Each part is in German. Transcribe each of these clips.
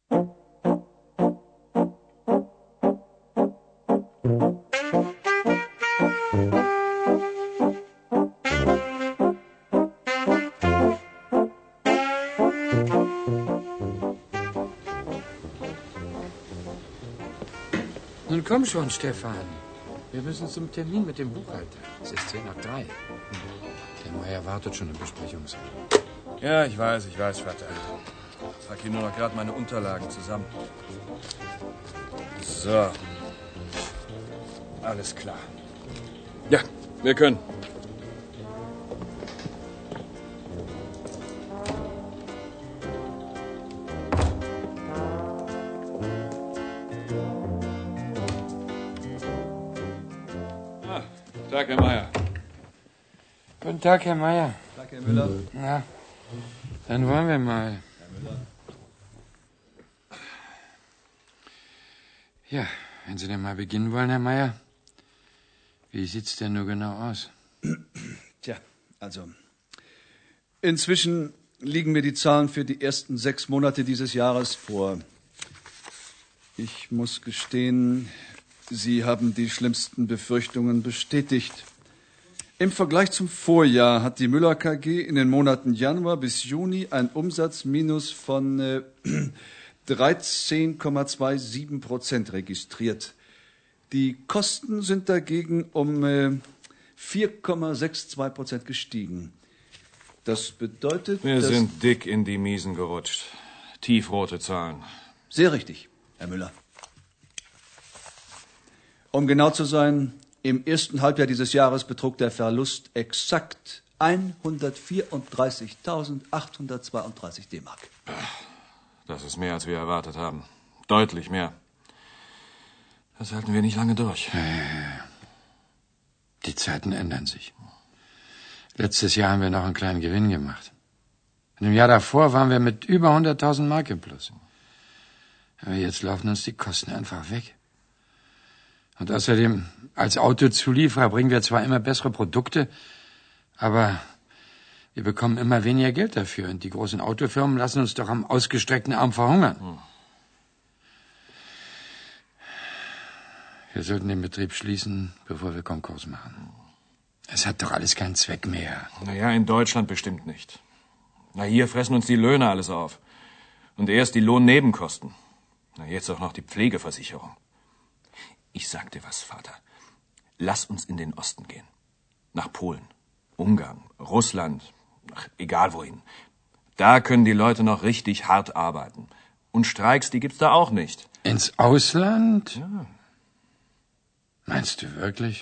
Nun komm schon, Stefan. Wir müssen zum Termin mit dem Buchhalter. Es ist 2:10. Der Meier wartet schon im Besprechungsraum. Ja, ich weiß, Vater. Ich trage hier nur noch gerade meine Unterlagen zusammen. So. Alles klar. Ja, wir können. Tag, Herr Meier. Guten Tag, Herr Meier. Tag, Herr Müller. Na, dann wollen wir mal. Herr Müller. Ja, wenn Sie denn mal beginnen wollen, Herr Meier. Wie sieht's denn nur genau aus? Tja, also. Inzwischen liegen mir die Zahlen für die ersten 6 Monate dieses Jahres vor. Ich muss gestehen, Sie haben die schlimmsten Befürchtungen bestätigt. Im Vergleich zum Vorjahr hat die Müller KG in den Monaten Januar bis Juni ein Umsatzminus von 13,27% registriert. Die Kosten sind dagegen um 4,62% gestiegen. Das bedeutet, Wir sind dick in die Miesen gerutscht. Tiefrote Zahlen. Sehr richtig, Herr Müller. Um genau zu sein, im ersten Halbjahr dieses Jahres betrug der Verlust exakt 134.832 D-Mark. Das ist mehr, als wir erwartet haben. Deutlich mehr. Das halten wir nicht lange durch. Die Zeiten ändern sich. Letztes Jahr haben wir noch einen kleinen Gewinn gemacht. Und im Jahr davor waren wir mit über 100.000 Mark im Plus. Aber jetzt laufen uns die Kosten einfach weg. Und außerdem, als Autozulieferer bringen wir zwar immer bessere Produkte, aber wir bekommen immer weniger Geld dafür. Und die großen Autofirmen lassen uns doch am ausgestreckten Arm verhungern. Wir sollten den Betrieb schließen, bevor wir Konkurs machen. Es hat doch alles keinen Zweck mehr. Naja, in Deutschland bestimmt nicht. Na, hier fressen uns die Löhne alles auf. Und erst die Lohnnebenkosten. Na, jetzt auch noch die Pflegeversicherung. Ich sag dir was, Vater. Lass uns in den Osten gehen. Nach Polen, Ungarn, Russland, egal wohin. Da können die Leute noch richtig hart arbeiten. Und Streiks, die gibt's da auch nicht. Ins Ausland? Ja. Meinst du wirklich?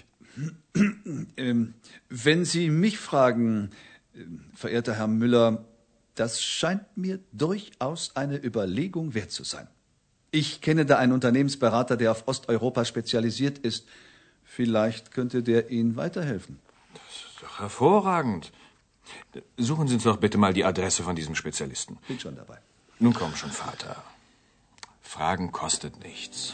Wenn Sie mich fragen, verehrter Herr Müller, das scheint mir durchaus eine Überlegung wert zu sein. Ich kenne da einen Unternehmensberater, der auf Osteuropa spezialisiert ist. Vielleicht könnte der Ihnen weiterhelfen. Das ist doch hervorragend. Suchen Sie uns doch bitte mal die Adresse von diesem Spezialisten. Bin schon dabei. Nun komm schon, Vater. Fragen kostet nichts.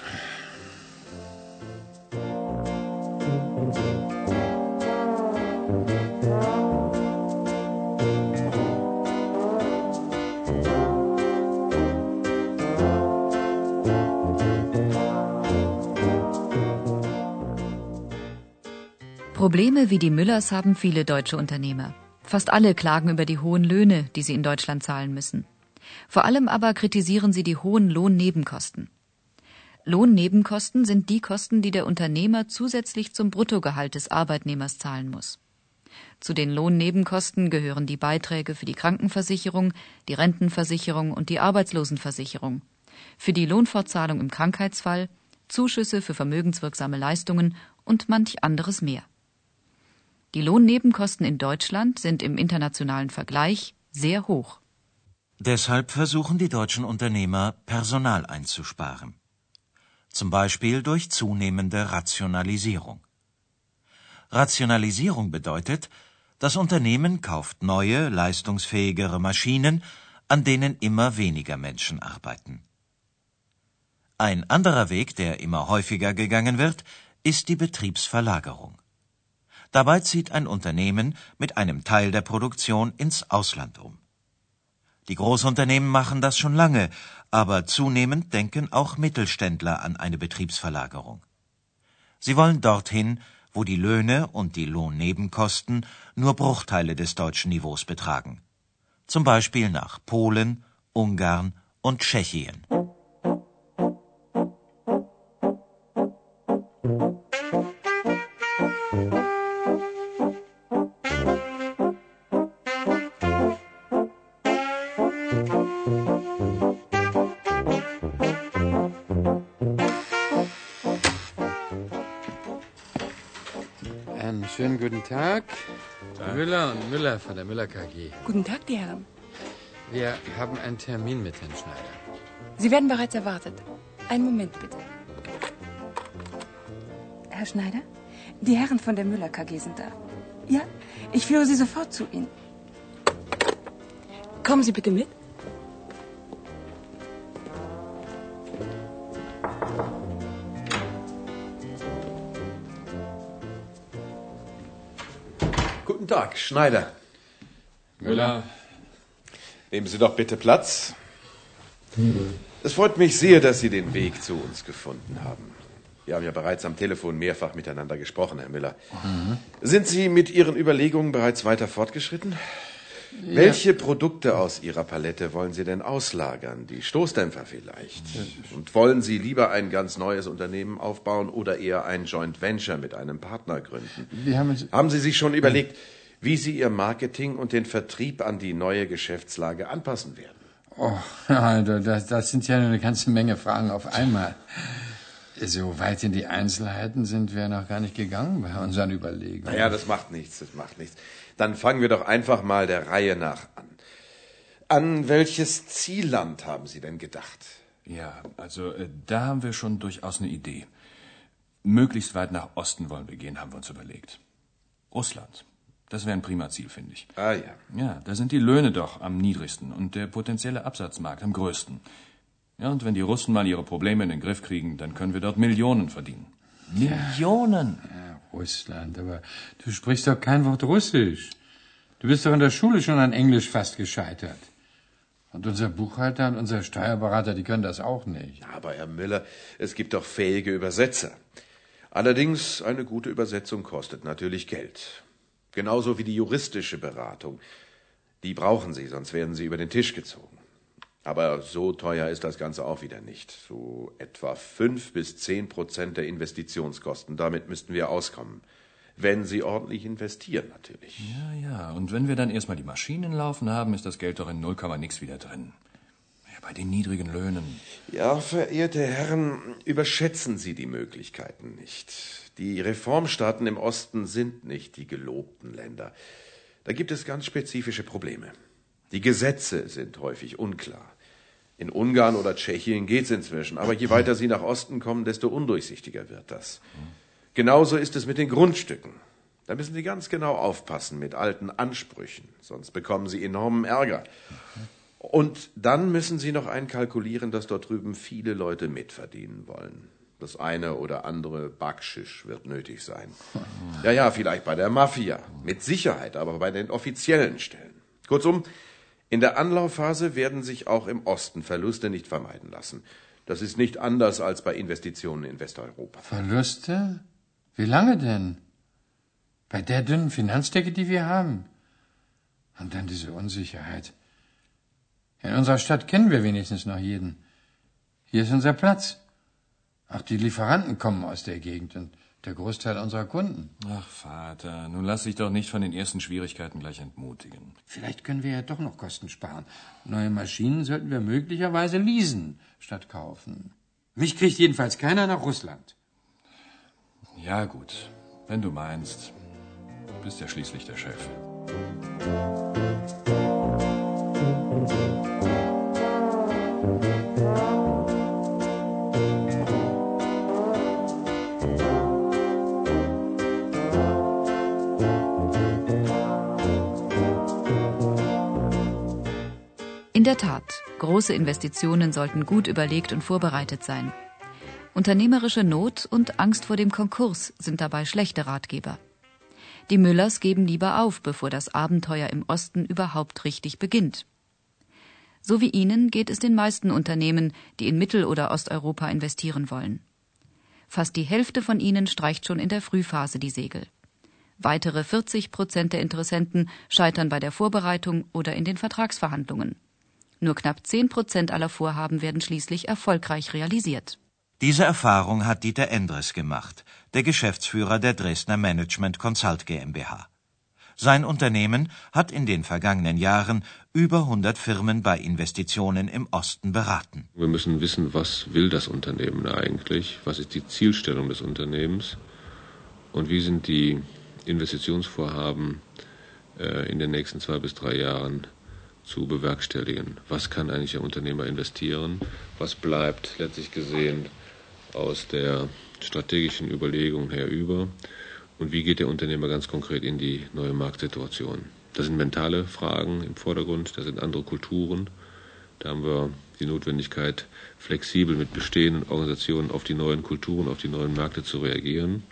Probleme wie die Müllers haben viele deutsche Unternehmer. Fast alle klagen über die hohen Löhne, die sie in Deutschland zahlen müssen. Vor allem aber kritisieren sie die hohen Lohnnebenkosten. Lohnnebenkosten sind die Kosten, die der Unternehmer zusätzlich zum Bruttogehalt des Arbeitnehmers zahlen muss. Zu den Lohnnebenkosten gehören die Beiträge für die Krankenversicherung, die Rentenversicherung und die Arbeitslosenversicherung, für die Lohnfortzahlung im Krankheitsfall, Zuschüsse für vermögenswirksame Leistungen und manch anderes mehr. Die Lohnnebenkosten in Deutschland sind im internationalen Vergleich sehr hoch. Deshalb versuchen die deutschen Unternehmer, Personal einzusparen. Zum Beispiel durch zunehmende Rationalisierung. Rationalisierung bedeutet, das Unternehmen kauft neue, leistungsfähigere Maschinen, an denen immer weniger Menschen arbeiten. Ein anderer Weg, der immer häufiger gegangen wird, ist die Betriebsverlagerung. Dabei zieht ein Unternehmen mit einem Teil der Produktion ins Ausland um. Die Großunternehmen machen das schon lange, aber zunehmend denken auch Mittelständler an eine Betriebsverlagerung. Sie wollen dorthin, wo die Löhne und die Lohnnebenkosten nur Bruchteile des deutschen Niveaus betragen. Zum Beispiel nach Polen, Ungarn und Tschechien. Einen schönen guten Tag. Müller und Müller von der Müller KG. Guten Tag, die Herren. Wir haben einen Termin mit Herrn Schneider. Sie werden bereits erwartet. Einen Moment, bitte. Herr Schneider, die Herren von der Müller KG sind da. Ja, ich führe Sie sofort zu Ihnen. Kommen Sie bitte mit. Guten Tag, Schneider. Müller. Nehmen Sie doch bitte Platz. Es freut mich sehr, dass Sie den Weg zu uns gefunden haben. Wir haben ja bereits am Telefon mehrfach miteinander gesprochen, Herr Müller. Sind Sie mit Ihren Überlegungen bereits weiter fortgeschritten? Ja. Welche Produkte aus Ihrer Palette wollen Sie denn auslagern? Die Stoßdämpfer vielleicht? Und wollen Sie lieber ein ganz neues Unternehmen aufbauen oder eher ein Joint Venture mit einem Partner gründen? Haben Sie sich schon überlegt, wie Sie Ihr Marketing und den Vertrieb an die neue Geschäftslage anpassen werden? Oh, Alter, das sind ja eine ganze Menge Fragen auf einmal. So weit in die Einzelheiten sind wir noch gar nicht gegangen bei unseren Überlegungen. Naja, das macht nichts. Dann fangen wir doch einfach mal der Reihe nach an. An welches Zielland haben Sie denn gedacht? Ja, also da haben wir schon durchaus eine Idee. Möglichst weit nach Osten wollen wir gehen, haben wir uns überlegt. Russland. Das wäre ein prima Ziel, finde ich. Ah ja. Ja, da sind die Löhne doch am niedrigsten und der potenzielle Absatzmarkt am größten. Ja, und wenn die Russen mal ihre Probleme in den Griff kriegen, dann können wir dort Millionen verdienen. Millionen! Ja, Russland, aber du sprichst doch kein Wort Russisch. Du bist doch in der Schule schon an Englisch fast gescheitert. Und unser Buchhalter und unser Steuerberater, die können das auch nicht. Aber Herr Müller, es gibt doch fähige Übersetzer. Allerdings, eine gute Übersetzung kostet natürlich Geld. Genauso wie die juristische Beratung. Die brauchen Sie, sonst werden Sie über den Tisch gezogen. Aber so teuer ist das Ganze auch wieder nicht. So etwa 5 bis 10% der Investitionskosten. Damit müssten wir auskommen. Wenn Sie ordentlich investieren, natürlich. Ja. Und wenn wir dann erstmal die Maschinen laufen haben, ist das Geld doch in 0, nix wieder drin. Ja, bei den niedrigen Löhnen. Ja, verehrte Herren, überschätzen Sie die Möglichkeiten nicht. Die Reformstaaten im Osten sind nicht die gelobten Länder. Da gibt es ganz spezifische Probleme. Die Gesetze sind häufig unklar. In Ungarn oder Tschechien geht's inzwischen, aber je weiter Sie nach Osten kommen, desto undurchsichtiger wird das. Genauso ist es mit den Grundstücken. Da müssen Sie ganz genau aufpassen mit alten Ansprüchen, sonst bekommen Sie enormen Ärger. Und dann müssen Sie noch einkalkulieren, dass dort drüben viele Leute mitverdienen wollen. Das eine oder andere Backschisch wird nötig sein. Ja, vielleicht bei der Mafia. Mit Sicherheit, aber bei den offiziellen Stellen. Kurzum, in der Anlaufphase werden sich auch im Osten Verluste nicht vermeiden lassen. Das ist nicht anders als bei Investitionen in Westeuropa. Verluste? Wie lange denn? Bei der dünnen Finanzdecke, die wir haben. Und dann diese Unsicherheit. In unserer Stadt kennen wir wenigstens noch jeden. Hier ist unser Platz. Auch die Lieferanten kommen aus der Gegend und der Großteil unserer Kunden. Ach, Vater, nun lass dich doch nicht von den ersten Schwierigkeiten gleich entmutigen. Vielleicht können wir ja doch noch Kosten sparen. Neue Maschinen sollten wir möglicherweise leasen statt kaufen. Mich kriegt jedenfalls keiner nach Russland. Ja, gut. Wenn du meinst. Du bist ja schließlich der Chef. In der Tat, große Investitionen sollten gut überlegt und vorbereitet sein. Unternehmerische Not und Angst vor dem Konkurs sind dabei schlechte Ratgeber. Die Müllers geben lieber auf, bevor das Abenteuer im Osten überhaupt richtig beginnt. So wie Ihnen geht es den meisten Unternehmen, die in Mittel- oder Osteuropa investieren wollen. Fast die Hälfte von ihnen streicht schon in der Frühphase die Segel. Weitere 40% der Interessenten scheitern bei der Vorbereitung oder in den Vertragsverhandlungen. Nur knapp 10% aller Vorhaben werden schließlich erfolgreich realisiert. Diese Erfahrung hat Dieter Endres gemacht, der Geschäftsführer der Dresdner Management Consult GmbH. Sein Unternehmen hat in den vergangenen Jahren über 100 Firmen bei Investitionen im Osten beraten. Wir müssen wissen, was will das Unternehmen eigentlich, was ist die Zielstellung des Unternehmens und wie sind die Investitionsvorhaben in den nächsten 2 bis 3 Jahren zu bewerkstelligen. Was kann eigentlich der Unternehmer investieren? Was bleibt letztlich gesehen aus der strategischen Überlegung her über? Und wie geht der Unternehmer ganz konkret in die neue Marktsituation? Das sind mentale Fragen im Vordergrund, das sind andere Kulturen. Da haben wir die Notwendigkeit, flexibel mit bestehenden Organisationen auf die neuen Kulturen, auf die neuen Märkte zu reagieren.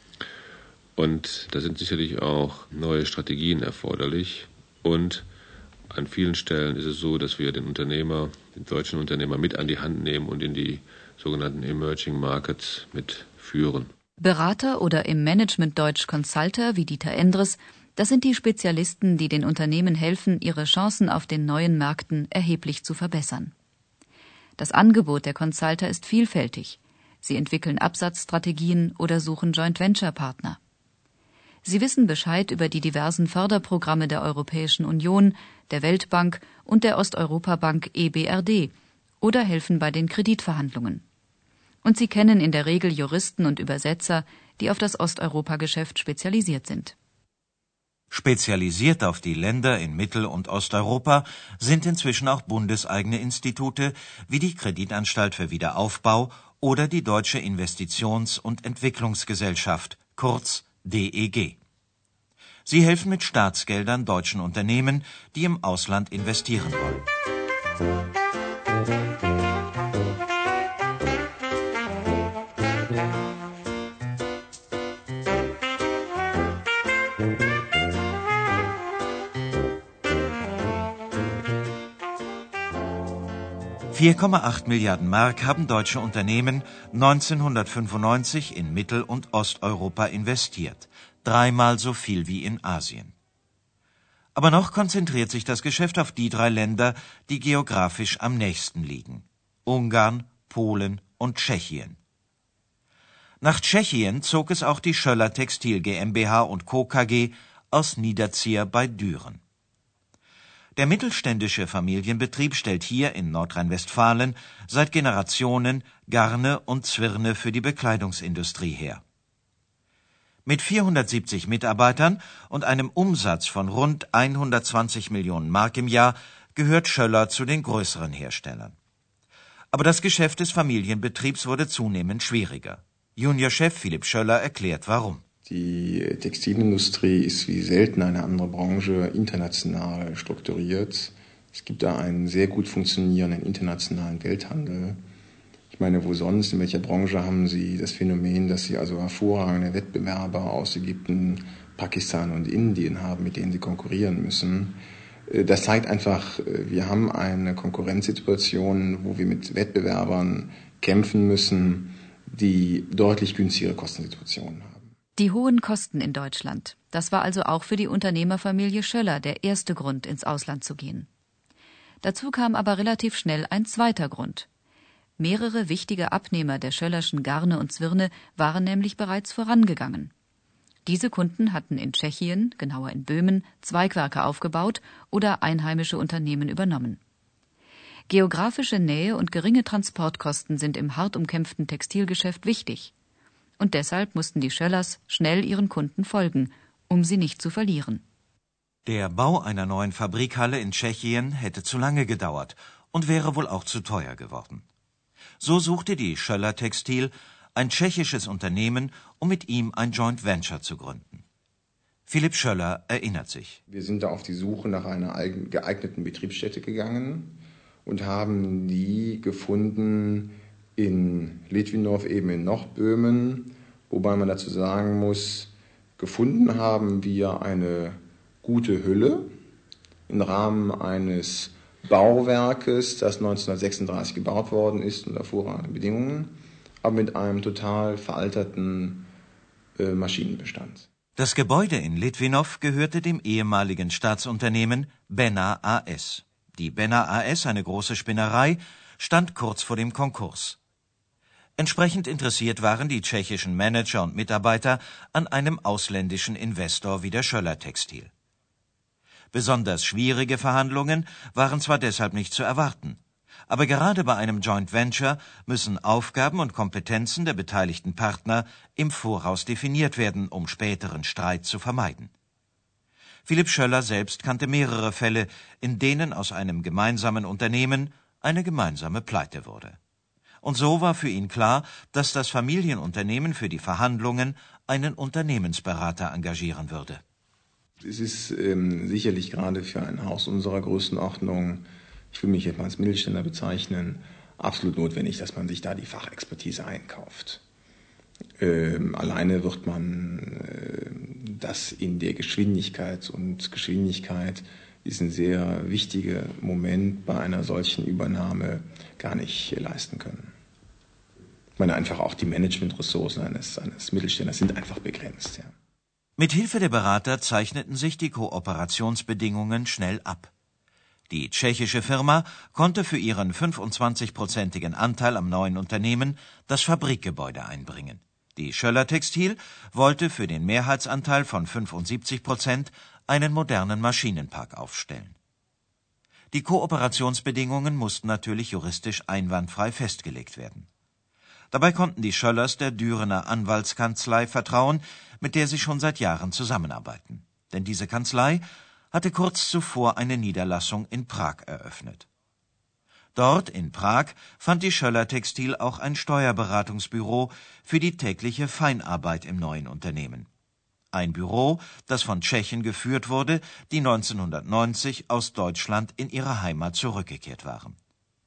Und da sind sicherlich auch neue Strategien erforderlich. Und an vielen Stellen ist es so, dass wir den Unternehmer, den deutschen Unternehmer mit an die Hand nehmen und in die sogenannten Emerging Markets mitführen. Berater oder im Management Deutsch Consulter wie Dieter Endres, das sind die Spezialisten, die den Unternehmen helfen, ihre Chancen auf den neuen Märkten erheblich zu verbessern. Das Angebot der Consulter ist vielfältig. Sie entwickeln Absatzstrategien oder suchen Joint-Venture-Partner. Sie wissen Bescheid über die diversen Förderprogramme der Europäischen Union, der Weltbank und der Osteuropa-Bank EBRD oder helfen bei den Kreditverhandlungen. Und sie kennen in der Regel Juristen und Übersetzer, die auf das Osteuropa-Geschäft spezialisiert sind. Spezialisiert auf die Länder in Mittel- und Osteuropa sind inzwischen auch bundeseigene Institute wie die Kreditanstalt für Wiederaufbau oder die Deutsche Investitions- und Entwicklungsgesellschaft, kurz DEG. Sie helfen mit Staatsgeldern deutschen Unternehmen, die im Ausland investieren wollen. 4,8 Milliarden Mark haben deutsche Unternehmen 1995 in Mittel- und Osteuropa investiert, 3-mal so viel wie in Asien. Aber noch konzentriert sich das Geschäft auf die 3 Länder, die geografisch am nächsten liegen: Ungarn, Polen und Tschechien. Nach Tschechien zog es auch die Schöller Textil GmbH und Co. KG aus Niederzier bei Düren. Der mittelständische Familienbetrieb stellt hier in Nordrhein-Westfalen seit Generationen Garne und Zwirne für die Bekleidungsindustrie her. Mit 470 Mitarbeitern und einem Umsatz von rund 120 Millionen Mark im Jahr gehört Schöller zu den größeren Herstellern. Aber das Geschäft des Familienbetriebs wurde zunehmend schwieriger. Juniorchef Philipp Schöller erklärt, warum. Die Textilindustrie ist wie selten eine andere Branche international strukturiert. Es gibt da einen sehr gut funktionierenden internationalen Welthandel. Ich meine, wo sonst, in welcher Branche haben Sie das Phänomen, dass Sie also hervorragende Wettbewerber aus Ägypten, Pakistan und Indien haben, mit denen Sie konkurrieren müssen? Das zeigt einfach, wir haben eine Konkurrenzsituation, wo wir mit Wettbewerbern kämpfen müssen, die deutlich günstigere Kostensituationen haben. Die hohen Kosten in Deutschland, das war also auch für die Unternehmerfamilie Schöller der erste Grund, ins Ausland zu gehen. Dazu kam aber relativ schnell ein zweiter Grund. Mehrere wichtige Abnehmer der Schöllerschen Garne und Zwirne waren nämlich bereits vorangegangen. Diese Kunden hatten in Tschechien, genauer in Böhmen, Zweigwerke aufgebaut oder einheimische Unternehmen übernommen. Geografische Nähe und geringe Transportkosten sind im hart umkämpften Textilgeschäft wichtig. Und deshalb mussten die Schöllers schnell ihren Kunden folgen, um sie nicht zu verlieren. Der Bau einer neuen Fabrikhalle in Tschechien hätte zu lange gedauert und wäre wohl auch zu teuer geworden. So suchte die Schöller Textil ein tschechisches Unternehmen, um mit ihm ein Joint Venture zu gründen. Philipp Schöller erinnert sich. Wir sind da auf die Suche nach einer geeigneten Betriebsstätte gegangen und haben die gefunden in Litvinov, eben in Nordböhmen, wobei man dazu sagen muss, gefunden haben wir eine gute Hülle im Rahmen eines Bauwerkes, das 1936 gebaut worden ist unter hervorragenden Bedingungen, aber mit einem total veralterten Maschinenbestand. Das Gebäude in Litvinov gehörte dem ehemaligen Staatsunternehmen Benna AS. Die Benna AS, eine große Spinnerei, stand kurz vor dem Konkurs. Entsprechend interessiert waren die tschechischen Manager und Mitarbeiter an einem ausländischen Investor wie der Schoeller Textil. Besonders schwierige Verhandlungen waren zwar deshalb nicht zu erwarten, aber gerade bei einem Joint Venture müssen Aufgaben und Kompetenzen der beteiligten Partner im Voraus definiert werden, um späteren Streit zu vermeiden. Philipp Schoeller selbst kannte mehrere Fälle, in denen aus einem gemeinsamen Unternehmen eine gemeinsame Pleite wurde. Und so war für ihn klar, dass das Familienunternehmen für die Verhandlungen einen Unternehmensberater engagieren würde. Es ist sicherlich gerade für ein Haus unserer Größenordnung, ich will mich jetzt mal als Mittelständler bezeichnen, absolut notwendig, dass man sich da die Fachexpertise einkauft. Alleine wird man das in der Geschwindigkeit, und Geschwindigkeit ist ein sehr wichtiger Moment bei einer solchen Übernahme, gar nicht leisten können. Ich meine, einfach auch die Managementressourcen eines Mittelständlers sind einfach begrenzt. Ja. Mit Hilfe der Berater zeichneten sich die Kooperationsbedingungen schnell ab. Die tschechische Firma konnte für ihren 25-prozentigen Anteil am neuen Unternehmen das Fabrikgebäude einbringen. Die Schoeller Textil wollte für den Mehrheitsanteil von 75% einen modernen Maschinenpark aufstellen. Die Kooperationsbedingungen mussten natürlich juristisch einwandfrei festgelegt werden. Dabei konnten die Schoellers der Dürener Anwaltskanzlei vertrauen, mit der sie schon seit Jahren zusammenarbeiten. Denn diese Kanzlei hatte kurz zuvor eine Niederlassung in Prag eröffnet. Dort in Prag fand die Schoeller Textil auch ein Steuerberatungsbüro für die tägliche Feinarbeit im neuen Unternehmen. Ein Büro, das von Tschechen geführt wurde, die 1990 aus Deutschland in ihre Heimat zurückgekehrt waren.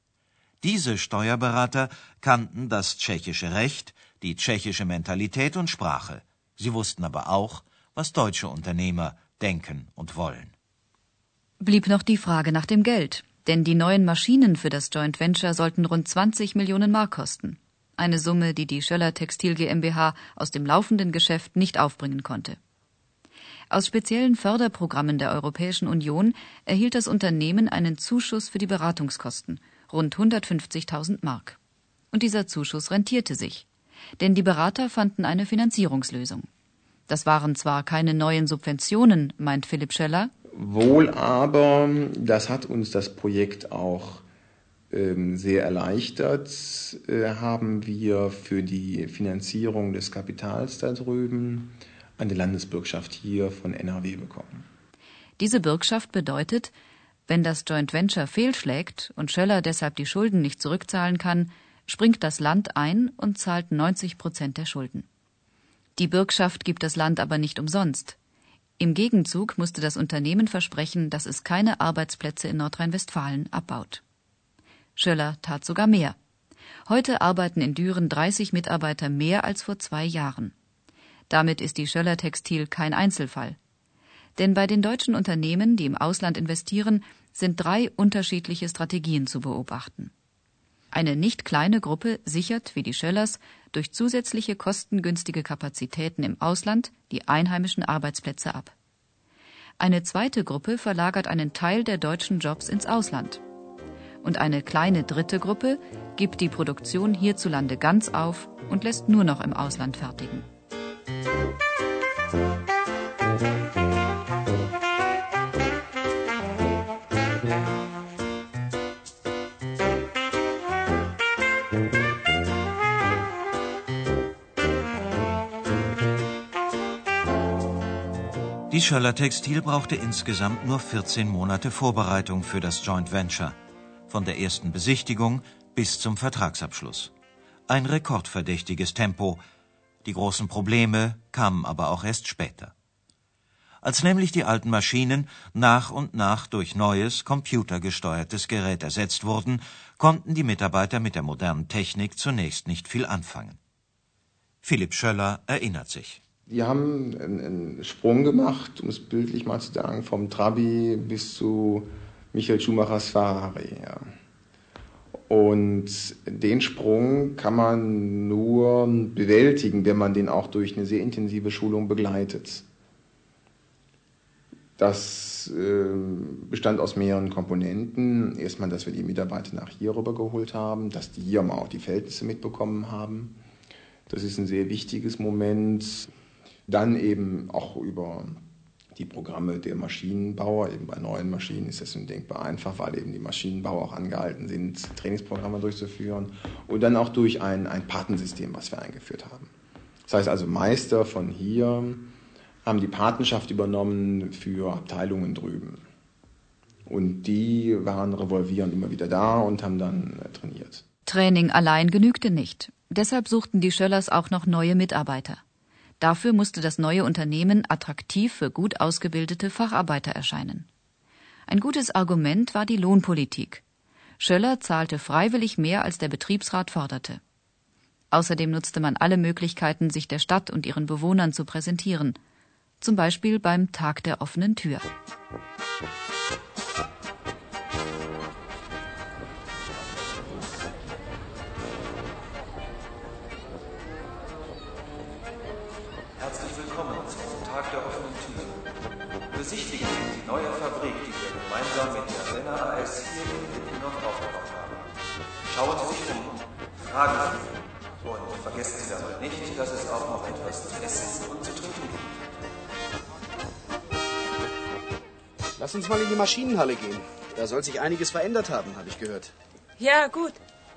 Diese Steuerberater kannten das tschechische Recht, die tschechische Mentalität und Sprache. Sie wussten aber auch, was deutsche Unternehmer denken und wollen. Blieb noch die Frage nach dem Geld, denn die neuen Maschinen für das Joint Venture sollten rund 20 Millionen Mark kosten. Eine Summe, die die Schoeller Textil GmbH aus dem laufenden Geschäft nicht aufbringen konnte. Aus speziellen Förderprogrammen der Europäischen Union erhielt das Unternehmen einen Zuschuss für die Beratungskosten, rund 150.000 Mark. Und dieser Zuschuss rentierte sich, denn die Berater fanden eine Finanzierungslösung. Das waren zwar keine neuen Subventionen, meint Philipp Schoeller. Wohl aber, das hat uns das Projekt auch sehr erleichtert, haben wir für die Finanzierung des Kapitals da drüben eine Landesbürgschaft hier von NRW bekommen. Diese Bürgschaft bedeutet, wenn das Joint Venture fehlschlägt und Schoeller deshalb die Schulden nicht zurückzahlen kann, springt das Land ein und zahlt 90% der Schulden. Die Bürgschaft gibt das Land aber nicht umsonst. Im Gegenzug musste das Unternehmen versprechen, dass es keine Arbeitsplätze in Nordrhein-Westfalen abbaut. Schoeller tat sogar mehr. Heute arbeiten in Düren 30 Mitarbeiter mehr als vor 2 Jahren. Damit ist die Schoeller Textil kein Einzelfall. Denn bei den deutschen Unternehmen, die im Ausland investieren, sind 3 unterschiedliche Strategien zu beobachten. Eine nicht kleine Gruppe sichert, wie die Schoellers, durch zusätzliche kostengünstige Kapazitäten im Ausland die einheimischen Arbeitsplätze ab. Eine zweite Gruppe verlagert einen Teil der deutschen Jobs ins Ausland. Und eine kleine dritte Gruppe gibt die Produktion hierzulande ganz auf und lässt nur noch im Ausland fertigen. Die Schoeller Textil brauchte insgesamt nur 14 Monate Vorbereitung für das Joint Venture. Von der ersten Besichtigung bis zum Vertragsabschluss. Ein rekordverdächtiges Tempo. Die großen Probleme kamen aber auch erst später. Als nämlich die alten Maschinen nach und nach durch neues, computergesteuertes Gerät ersetzt wurden, konnten die Mitarbeiter mit der modernen Technik zunächst nicht viel anfangen. Philipp Schoeller erinnert sich. Wir haben einen Sprung gemacht, um es bildlich mal zu sagen, vom Trabi bis zu Michael Schumachers Ferrari, ja. Und den Sprung kann man nur bewältigen, wenn man den auch durch eine sehr intensive Schulung begleitet. Das bestand aus mehreren Komponenten. Erstmal, dass wir die Mitarbeiter nach hier rüber geholt haben, dass die hier mal auch die Verhältnisse mitbekommen haben. Das ist ein sehr wichtiges Moment. Dann eben auch über die Programme der Maschinenbauer. Eben bei neuen Maschinen ist das undenkbar einfach, weil eben die Maschinenbauer auch angehalten sind, Trainingsprogramme durchzuführen. Und dann auch durch ein Patensystem, was wir eingeführt haben. Das heißt also, Meister von hier haben die Patenschaft übernommen für Abteilungen drüben. Und die waren revolvierend immer wieder da und haben dann trainiert. Training allein genügte nicht. Deshalb suchten die Schöllers auch noch neue Mitarbeiter. Dafür musste das neue Unternehmen attraktiv für gut ausgebildete Facharbeiter erscheinen. Ein gutes Argument war die Lohnpolitik. Schöller zahlte freiwillig mehr, als der Betriebsrat forderte. Außerdem nutzte man alle Möglichkeiten, sich der Stadt und ihren Bewohnern zu präsentieren. Zum Beispiel beim Tag der offenen Tür. Herzlich willkommen zum Tag der offenen Tür. Besichtigen Sie die neue Fabrik, die wir gemeinsam mit der Renner AS hier in Wittendorf aufgebaut haben. Schauen Sie sich um, fragen Sie. Und vergessen Sie dabei nicht, dass es auch noch etwas zu essen und zu trinken gibt. Lass uns mal in die Maschinenhalle gehen. Da soll sich einiges verändert haben, habe ich gehört. Ja, gut.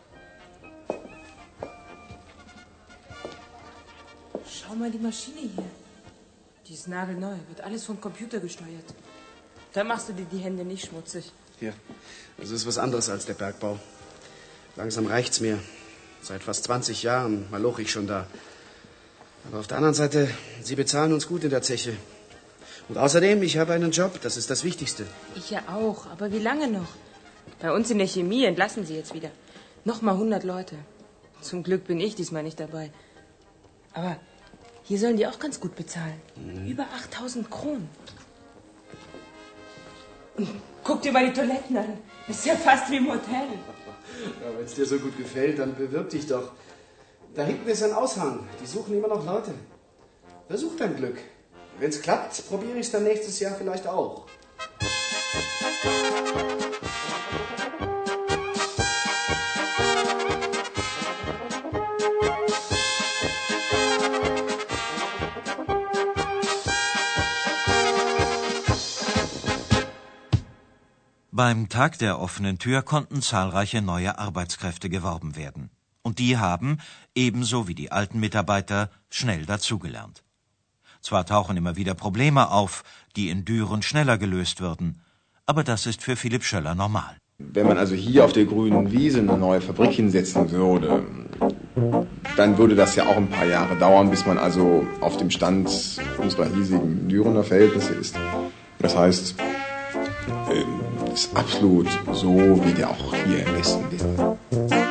Schau mal die Maschine hier. Die ist nagelneu, wird alles vom Computer gesteuert. Da machst du dir die Hände nicht schmutzig. Hier, das ist was anderes als der Bergbau. Langsam reicht's mir. Seit fast 20 Jahren maloche ich schon da. Aber auf der anderen Seite, sie bezahlen uns gut in der Zeche. Und außerdem, ich habe einen Job, das ist das Wichtigste. Ich ja auch, aber wie lange noch? Bei uns in der Chemie entlassen sie jetzt wieder. Nochmal 100 Leute. Zum Glück bin ich diesmal nicht dabei. Aber hier sollen die auch ganz gut bezahlen. Über 8000 Kronen. Und guck dir mal die Toiletten an. Das ist ja fast wie im Hotel. Ja, wenn es dir so gut gefällt, dann bewirb dich doch. Da hinten ist ein Aushang. Die suchen immer noch Leute. Versuch dein Glück. Wenn es klappt, probiere ich es dann nächstes Jahr vielleicht auch. Beim Tag der offenen Tür konnten zahlreiche neue Arbeitskräfte geworben werden. Und die haben, ebenso wie die alten Mitarbeiter, schnell dazugelernt. Zwar tauchen immer wieder Probleme auf, die in Düren schneller gelöst würden, aber das ist für Philipp Schöller normal. Wenn man also hier auf der grünen Wiese eine neue Fabrik hinsetzen würde, dann würde das ja auch ein paar Jahre dauern, bis man also auf dem Stand unserer hiesigen Dürener Verhältnisse ist. Das heißt, es ist absolut so, wie der auch hier im Westen wäre.